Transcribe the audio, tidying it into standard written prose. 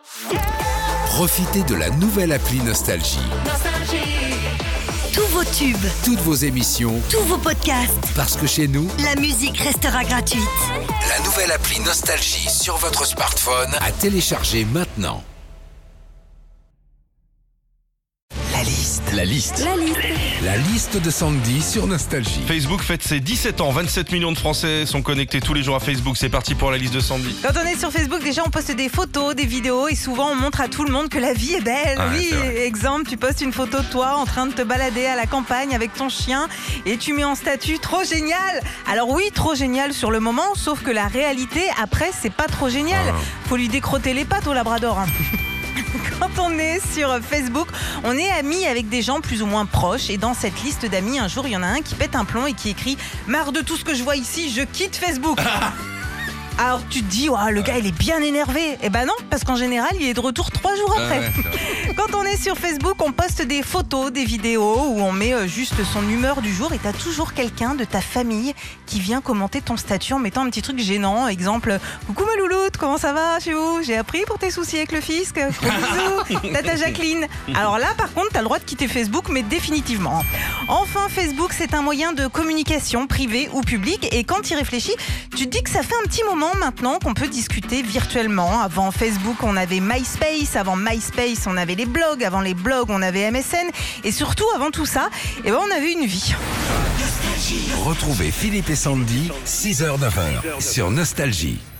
Profitez de la nouvelle appli Nostalgie. Tous vos tubes, Toutes vos émissions, tous vos podcasts, parce que chez nous, la musique restera gratuite. la nouvelle appli Nostalgie sur votre smartphone à télécharger maintenant. La liste de Sandy sur Nostalgie. Facebook fête ses 17 ans, 27 millions de Français sont connectés tous les jours à Facebook, c'est parti pour la liste de Sandy. Quand on est sur Facebook, déjà on poste des photos, des vidéos et souvent on montre à tout le monde que la vie est belle. Ah, oui, c'est vrai. exemple, tu postes une photo de toi en train de te balader à la campagne avec ton chien et tu mets en statut trop génial. Alors oui, trop génial sur le moment, sauf que la réalité après c'est pas trop génial. Faut lui décrotter les pattes au labrador. Hein. Quand on est sur Facebook, on est amis avec des gens plus ou moins proches. Et dans cette liste d'amis, un jour, il y en a un qui pète un plomb et qui écrit « Marre de tout ce que je vois ici, je quitte Facebook !» Alors tu te dis, le gars il est bien énervé. Eh ben non, parce qu'en général il est de retour 3 jours après. Quand on est sur Facebook, on poste des photos, des vidéos où on met juste son humeur du jour et t'as toujours quelqu'un de ta famille qui vient commenter ton statut en mettant un petit truc gênant. Exemple, coucou ma louloute, comment ça va chez vous? J'ai appris pour tes soucis avec le fisc. Gros bisous, tata Jacqueline. Alors là par contre t'as le droit de quitter Facebook, mais définitivement. Enfin, Facebook c'est un moyen de communication privée ou publique et quand tu y réfléchis, tu te dis que ça fait un petit moment maintenant qu'on peut discuter virtuellement. Avant Facebook, on avait MySpace. Avant MySpace, on avait les blogs. Avant les blogs, on avait MSN. Et surtout, avant tout ça, on avait une vie. Retrouvez Philippe et Sandy, 6h-9h sur Nostalgie.